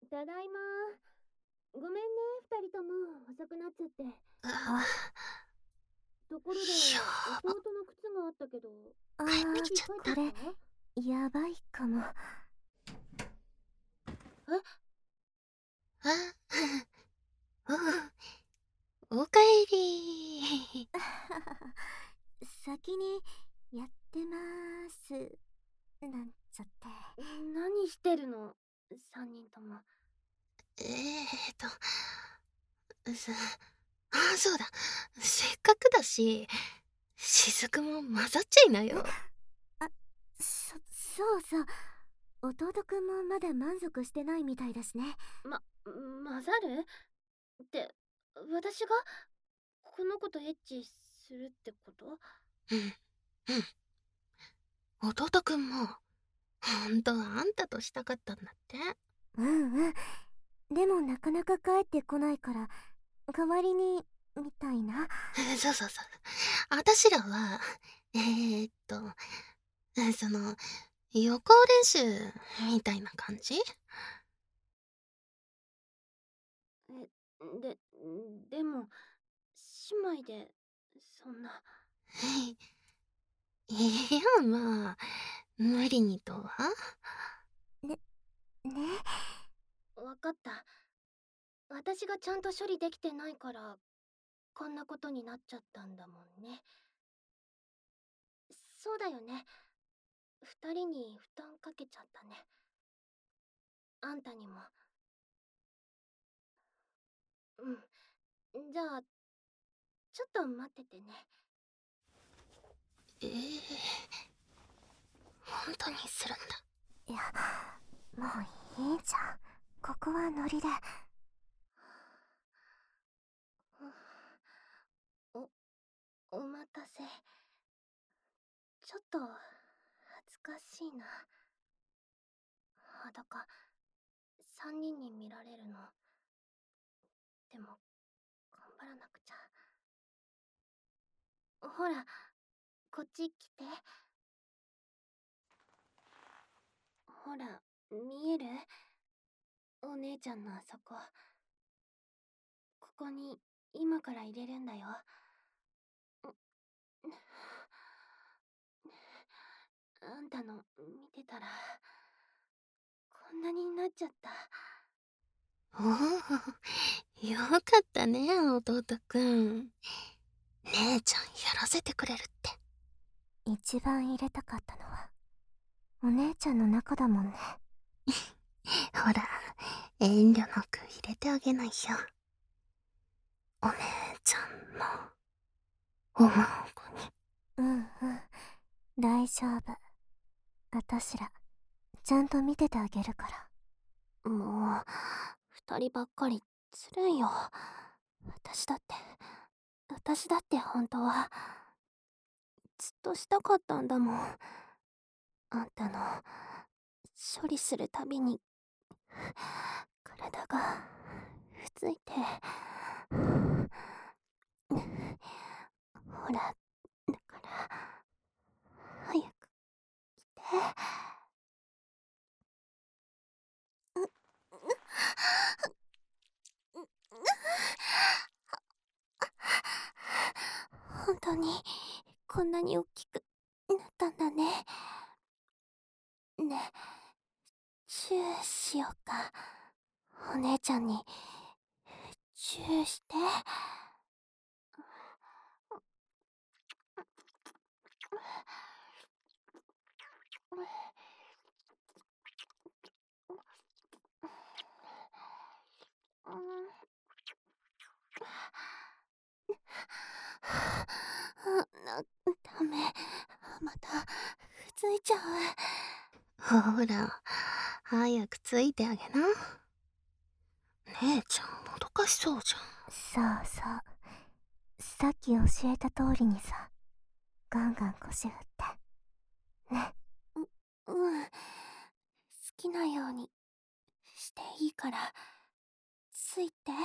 ただいま。ごめんね、二人とも遅くなっちゃって。 あ、 ところで、 やば、 弟の靴があったけど、 帰ってきさっきちゃった。 帰ってきた？ やばいかも。 え、 あ、おかえり。 先にやってまーす。なんちゃって。 何してるの三人とも。 えーと、さ、そうだ。せっかくだし、雫も混ざっちゃいなよ。 あ、そうそう。弟くんもまだ満足してないみたいだしね。 混ざるって、私がこの子とエッチするってこと？ うん、うん。弟くんも、ほんとあんたとしたかったんだって。 うんうん。でもなかなか帰ってこないから、代わりに、みたいな。 そうそうそう。あたしらは、えーっと、その、予行練習みたいな感じ？ え、で、でも、姉妹で、そんな。 いや、まあ、無理にとは。 ね。 わかった。私がちゃんと処理できてないから、こんなことになっちゃったんだもんね。そうだよね。二人に負担かけちゃったね。あんたにも。うん。じゃあ、ちょっと待っててね。 本当にするんだ。 いや、もういいじゃん。ここはノリで。 お、お待たせ。ちょっと、恥ずかしいな。裸、三人に見られるの。でも、頑張らなくちゃ。ほら、こっち来て。ほら、見える？お姉ちゃんのあそこ。ここに、今から入れるんだよ。あんたの見てたら、こんなになっちゃった。 おお、よかったね、弟くん。姉ちゃんやらせてくれるって。 一番入れたかったのは、お姉ちゃんの中だもんね。 ほら、遠慮なく入れてあげないよ。お姉ちゃんの、思う子に。 うんうん。大丈夫。あたしら、ちゃんと見ててあげるから。 もう、二人ばっかりずるいよ。私だって本当は、ずっとしたかったんだもん。あんたの、処理するたびに、体が、ふついて。ほら、だから、早く来て。本当に、こんなに大きくなったんだね。ね、チューしようか。お姉ちゃんに、チューして。ダメ。また、くっついちゃう。 ほら、早くついてあげな。姉ちゃんもどかしそうじそうそう。さっき教えた通りにさ、ガンガン腰振って。ね。 うん。好きなように、していいから、ついて。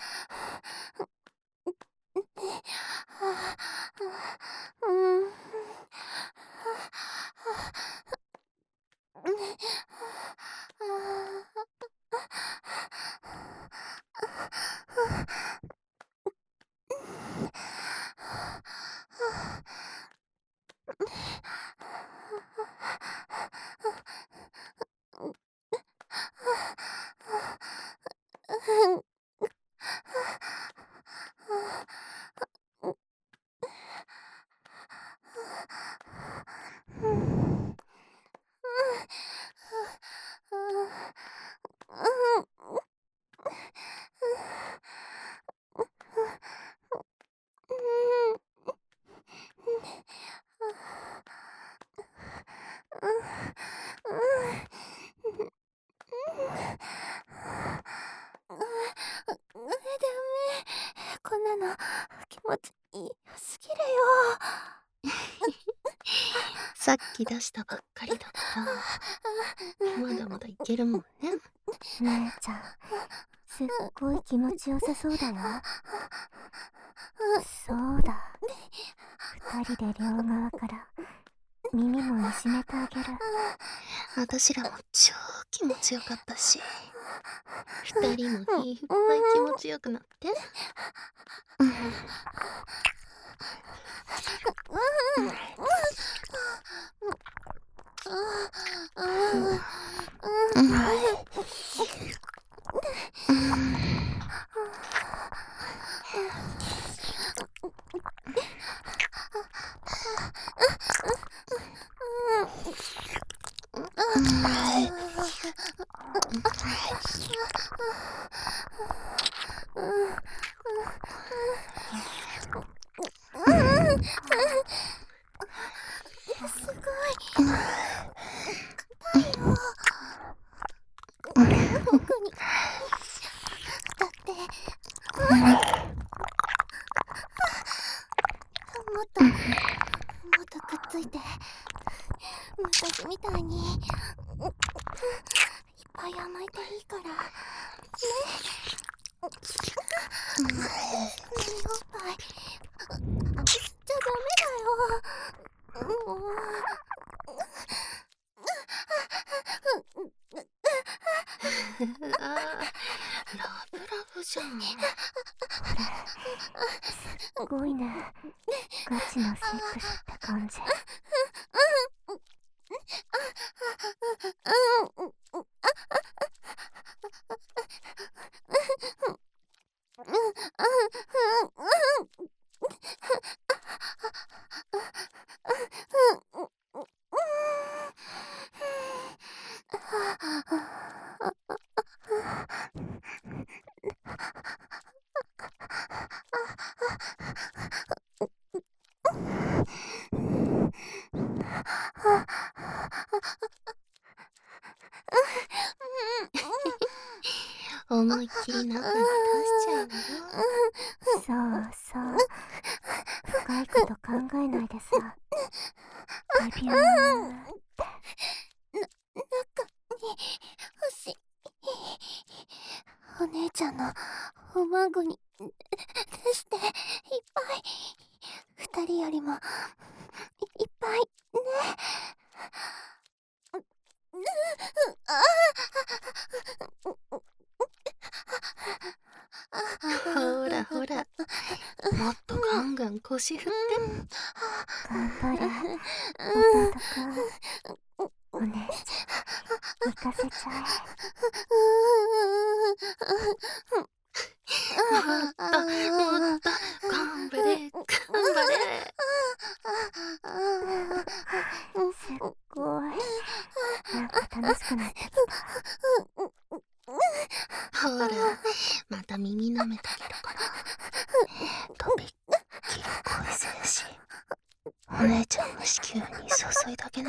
うん。 こんなの気持ちいいすぎるよ。 さっき出したばっかりだからまだまだいけるもんね。 姉ちゃん、すっごい気持ちよさそうだよ。そうだ、二人で両側から耳もいじめてあげる。 私らも超気持ちよかったし、二人もいっぱい気持ちよくなって。 すごい硬いよ。奥にだってもっとくっついて昔みたいにいっぱい甘えていいからね。おっぱい吸っちゃダメだよ。もうラブラブじゃん。 すごいね、ガチのセックスって感じ。 思いっきり中に出しちゃうのよ。 そうそう、深いこと考えないでさ、ビビューって。 欲しい。お姉ちゃんのおまごに出していっぱい二人よりもいっぱいね。 ほらほら、もっとガンガン腰振って。 頑張れ、弟くん。お姉ちゃん、行かせちゃもっと頑張れ頑張れ。 え。すっごい、なんか楽しくなってきた。 ほら、また耳舐めてあげるから。とびっきり恋せるし、お姉ちゃんの子宮に注いだけな。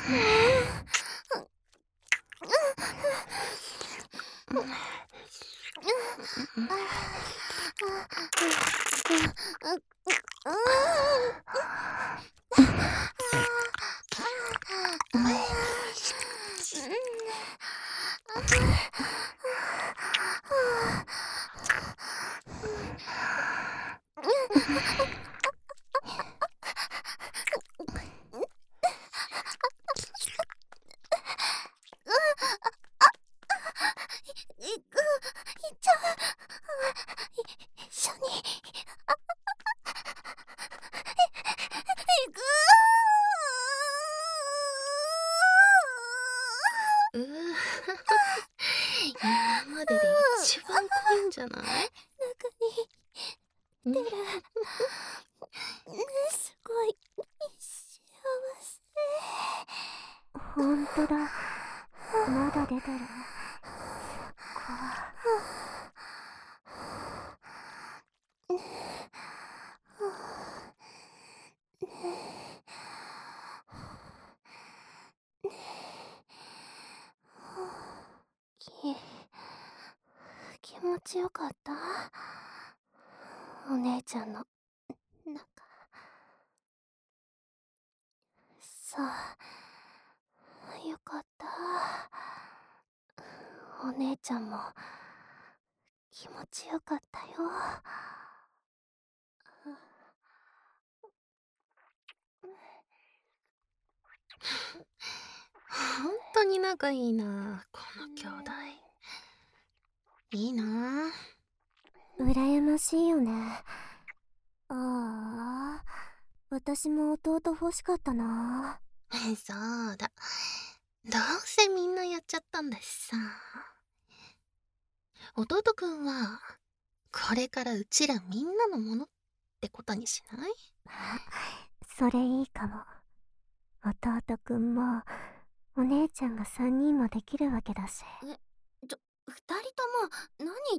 一緒に行く今までで一番濃いんじゃない？ 中に出る。すごい幸せ。 ほんとだ。まだ出てる。 気持ちよかった。お姉ちゃんの中。そう、よかった。お姉ちゃんも気持ちよかったよ。 ほんとに仲いいな、この兄弟。いいな。 羨ましいよね。ああ、私も弟欲しかったな。 そうだ。どうせみんなやっちゃったんだしさ。弟くんは、これからうちらみんなのものってことにしない？ それいいかも。弟くんもお姉ちゃんが3人もできるわけだし。 2人とも何言って。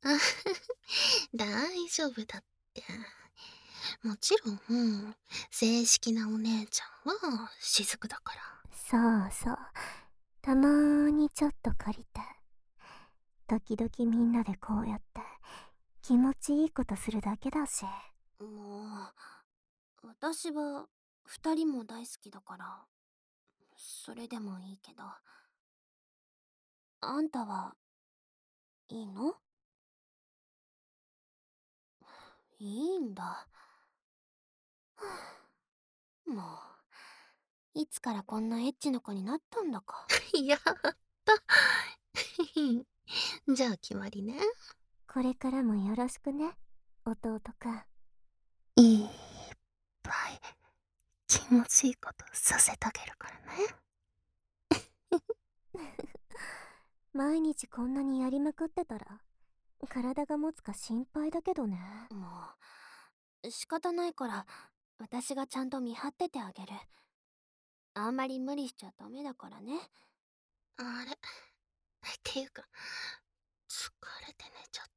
大丈夫だって。もちろん、正式なお姉ちゃんは雫だから。 そうそう。たまーにちょっと借りて。時々みんなでこうやって気持ちいいことするだけだし。 もう、私は2人も大好きだから、それでもいいけど。あんたはいいの？いいんだ。もう、いつからこんなエッチな子になったんだか。 やった。じゃあ決まりね。 これからもよろしくね、弟くん。 いっぱい気持ちいいことさせてあげるからね。 毎日こんなにやりまくってたら体が持つか心配だけどね。 もう、仕方ないから、私がちゃんと見張っててあげる。あんまり無理しちゃダメだからね。 あれっていうか、疲れて寝ちゃった。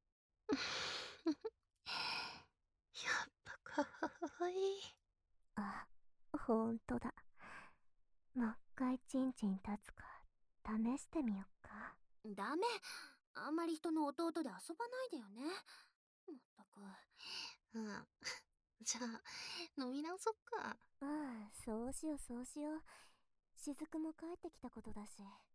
やっぱかわいい。 あ、ほんとだ。もう一回チンチン立つか試してみよっか。 ダメ。あんまり人の弟で遊ばないでよね。まったく。 うん。じゃあ、飲み直そっか。 ああ、そうしようそうしよう。雫も帰ってきたことだし。